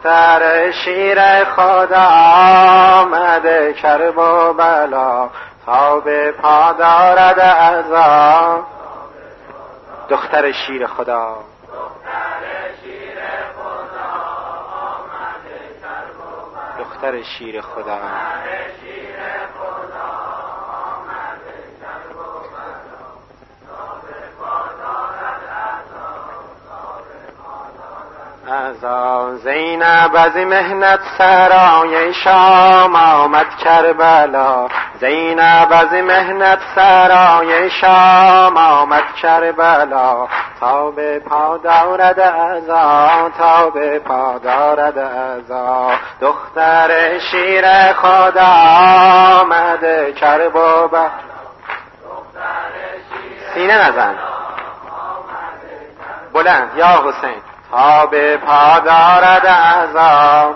دختر شیر خدا آمده کرب و بلا تا به پا دارد عذاب. دختر شیر خدا دختر شیر خدا ازا زینب از مهنت سرای شام آمد کربلا. زینب از مهنت سرای شام آمد کربلا تا به پا دارد عزا تا به پا دارد عزا. دختر شیر خدا آمد کرب و بلا. سینه نزن بلند یا حسین تا به پا دارد عذاب.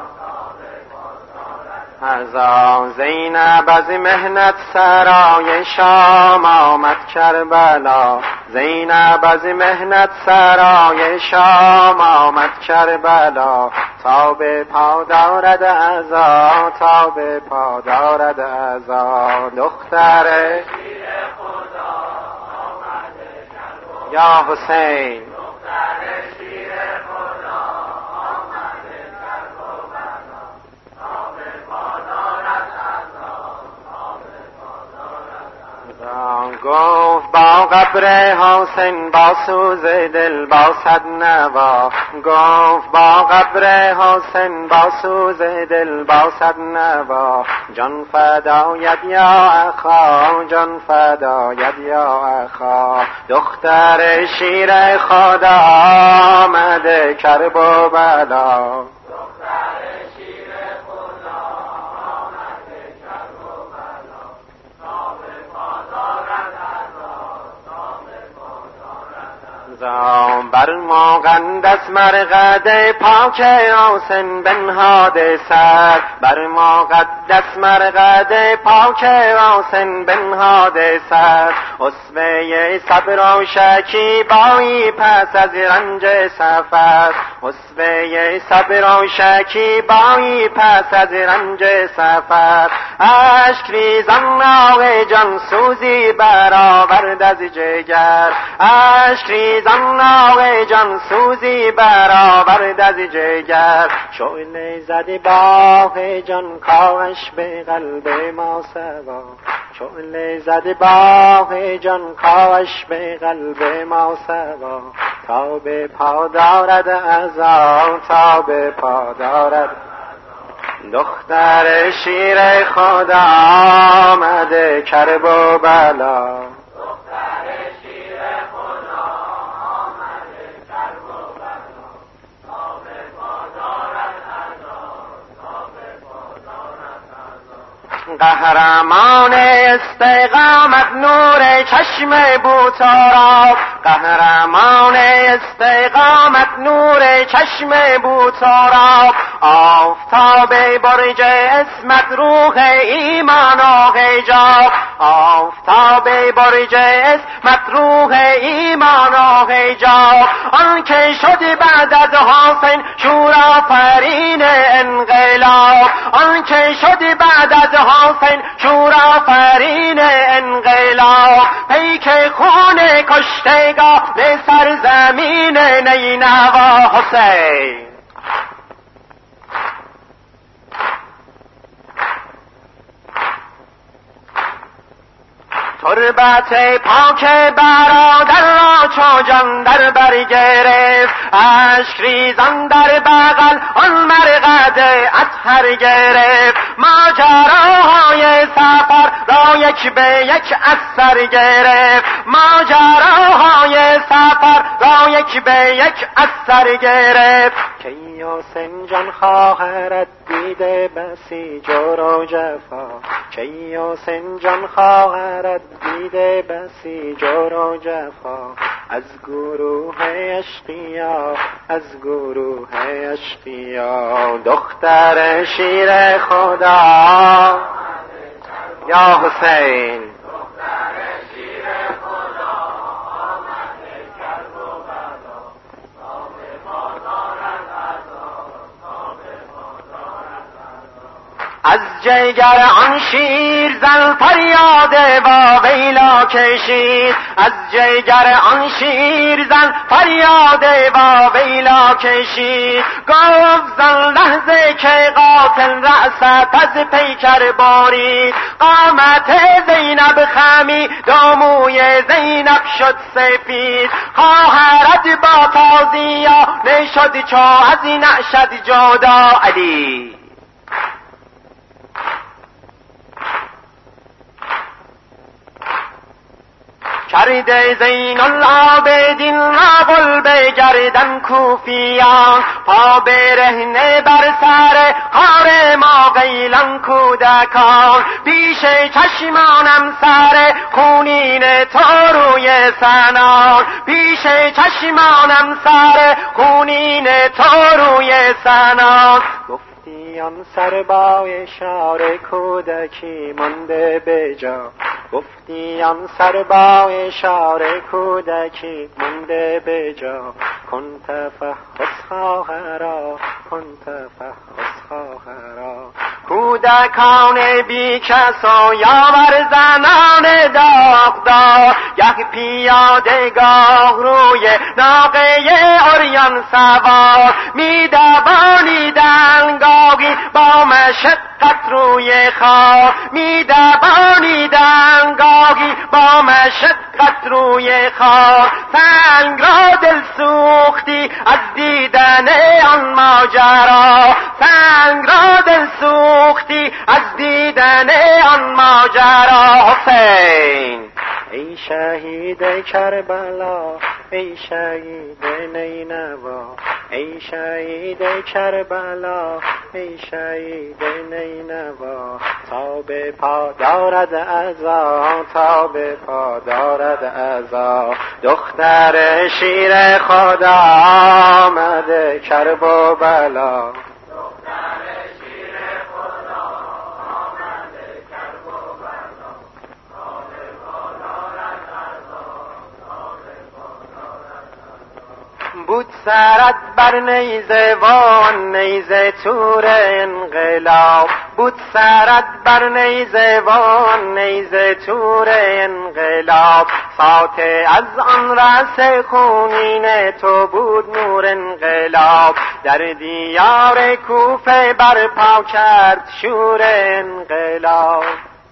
عذاب زینب از مهنت سرای شام آمد کربلا. زینب از مهنت سرای شام آمد کربلا تا به پا دارد عذاب تا به پا دارد عذاب. دختر یا حسین گفت با قبر حسین با سوز دل با صد نوا. گفت با قبر حسین با سوز دل با صد نوا. جان فدایت یا اخا جان فدایت یا اخا. دختر شیر خدا آمده کرب و بلا. بر ما قندس مرقد پاک حسین بنهاده سر. بر ما قدس مرقد پاک حسین بنهاده سر. اسوه صبر و شکیبایی پس از رنج سفر. اسوه صبر و شکیبایی پس از رنج سفر. اشک ریزان آه جان سوزی برآورد از جگر. اشک ریزان آه جان سوزی برآورد از جگر. شعله زدی باه جان کاش به قلب ما سوا. شعله زدی باه جان کاش به قلب ما سوا. تا به پا دارد عزا تا به پا دارد. دختر شیر خدا آمده کرب و بلا. قهرمان استقامت نور چشم بوتارا. قهرمان استقامت نور چشم بوتارا. آفتاب برج اسمت روح ایمان و حجاب. آفتاب برج اسمت روح ایمان و حجاب. آن که شد بعد از حسین شورآفرین انقلاب. آن که شد بعد از حسین شورآفرین انقلاب. پیک خون کشتگاه سرزمین نینوا حسین. تربت پاک برادر را چو جان در بر گرفت. اشک ریزان در بغل آن مرقد اطهر گرفت. ماجراهای سفر را یک به یک از سر گرفت. ماجراهای سفر را یک به یک از سر گرفت. که حسین جان خواهرت دیده بسی جور و جفا. که حسین جان خواهرت دیده بسی جور و جفا. از گروه اشقیا از گروه اشقیا. دختر شیر خدا یا حسین. از جگر آن شیر زن فریاد و ویلا کشید، از جگر آن شیر زن فریاد و ویلا کشید. گفت زن لحظه که قاتل رأست از پیکر بارید، قامت زینب خمی داموی زینب شد سپید. خواهرت با تازیانه شد چو از نشد جدا علی. کرده زین العابدین ناول به گردن کوفیان، پا برهنه بر سر خار ما غیلان کودکان. پیش چشمانم سر خونین تو روی سنان، پیش چشمانم سر خونین تو روی سنان. گفتیان سر با اشاره کودکی مانده به جا، گفتیان سر با اشاره کودکی مانده به جا. کن تفحص خواهرا، کن تفحص خواهرا. کودکان بی کس و یاور زنان داغدار، گه پیاده گاه روی ناقه عریان سوار. می دوانیدن گاهی با مشقت روی خار، می دوانیدن گاهی با مشقت روی خار. سنگ را دل سوختی از دیدن آن ماجرا، سنگ را دل سوختی از دیدن آن ماجرا. حسین ای شهید کربلا، ای شهید نینوا، ای شهید کربلا، ای شهید نینوا. تا به پا دارد عزا، تا به پا دارد عزا. دختر شیر خدا آمده کرب و بلا، بود سرت بر نیزه وان نیزه تور انقلاب، بود سرت بر نیزه وان نیزه تور انقلاب. ساته از آن رأس خونین تو بود نور انقلاب، در دیار کوفه برپا کرد شور انقلاب.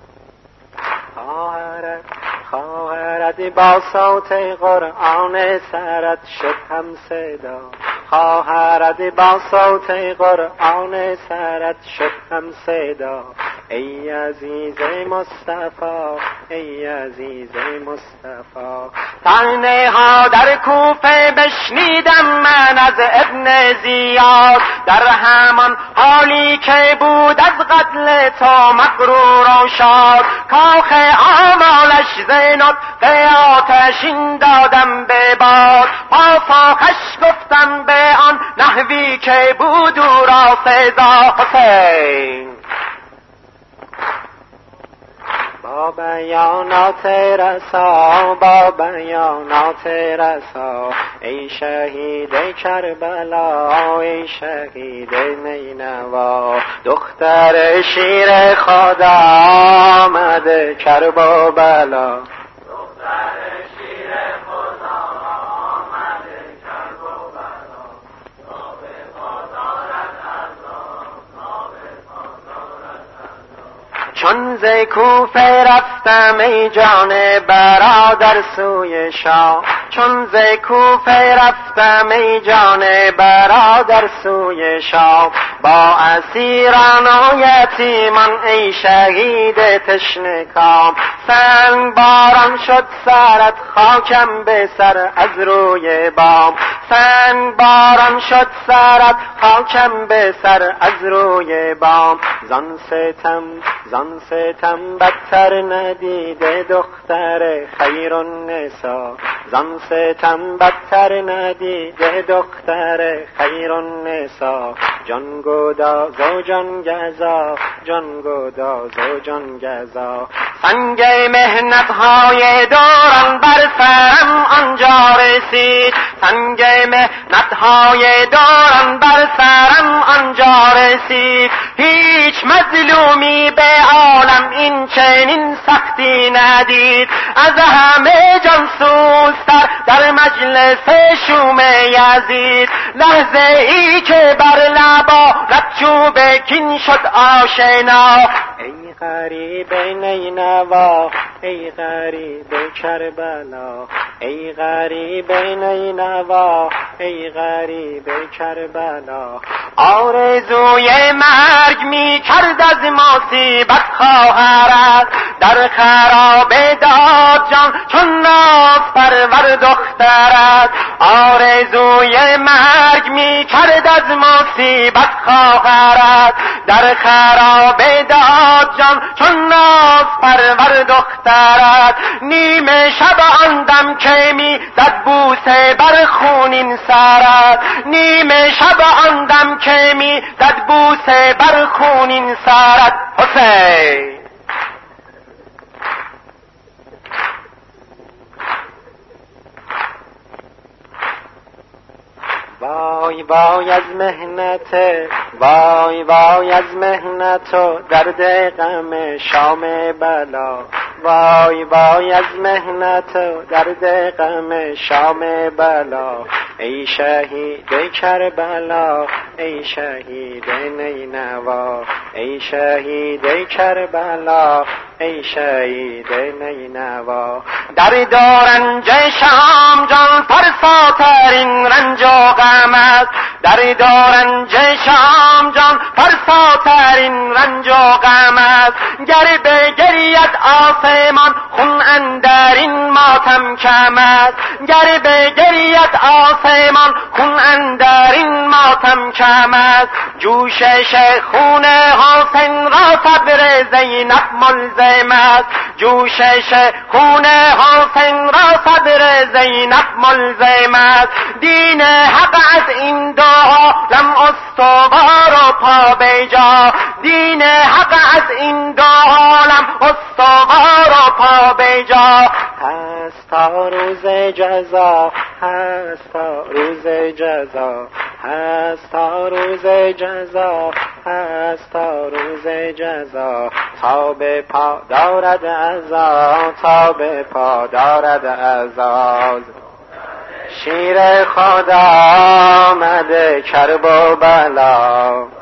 خواهرت با صوت قرآن سرت شد هم صدا، خواهرت با صوت قرآن سرت شد هم صدا. ای عزیز مصطفی، ای عزیز مصطفی. طعنه ها در کوفه بشنیدم من از ابن زیاد، در همان حالی که بود از قتل تو مغرور و شاد. کاخ آمالش زینب به آتشین دادم به باد، پاسخش گفتم به آن نحوی که بود او را سزا. حسین با بیانات رسا، با بیانات رسا. ای شهید کربلا، ای شهید نینوا. دختر شیر خدا آمده کرب و بلا، چون ز کوفه رفتم ای جان برادر سوی شاه، چون ز کوفه رفتم ای جان برادر سوی شاه. با اسیران و یتیمان ای شهید تشنه کام. سنگ باران شد سرت خاکم به سر از روی بام، سنگ باران شد سرت خاکم به سر از روی بام. زان ستم بدتر ندیده دختر خیر النسا، زان ستم بدتر ندیده دختر خیر النسا. جان گداز و جان گزا، جان گداز و جان گزا. سنگ مهنت های دوران بر سرم آنجا رسید، سنگ مهنت های دوران بر سرم آنجا رسید. رسید. هیچ مظلومی به عالم این چنین سختی ندید. از همه جانسوزتر در مجلس شوم یزید، لحظه ای که بر لبا ربچوب کین شد آشنا. ای غریب نینوا، ای غریب کربلا، ای غریب نینوا، ای غریب کربلا. آرزوی مرگ می کرد از مصیبت خواهرت، در خراب داد جان چون ناز پرور دخترت. آرزوی مرگ می کرد از مصیبت خواهرت، در خراب داد جان چون ناز پرور دخترت. نیمه شب آن دم که می زد بوسه بر خونین سرت، نیمه شب آن دم که می زد بوسه بر خونین سرت. حسین وای وای از مهنت، وای وای از مهنت و درد غم شام بلا. وای وای از مهنت و درد غم شام بلا. ای شهید کربلا، ای شهید نینوا، ای شهید کربلا، ای شهید نینوا. در رنج شام جان فرساترین رنج و غم است، در رنج شام جان فرساترین رنج و غم است. گر بگرید آسمان خون اندرین ماتم کم است، گر بگرید آسمان خون اندرین ماتم کم است. جوشش خون حسین را صبر زینب ملزم است، جوشش خون حسین را صبر زینب ملزم است. دین حق از این دو عالم استوار و پا بیجا، دین حق از این دو عالم استوار و پا بیجا. هست تا روز جزا، هست تا روز جزا، هست تا روز جزا، هست تا روز جزا. تا به پا دارد عزا، تا به پا دارد عزا. شیر خدا آمده کرب و بلا.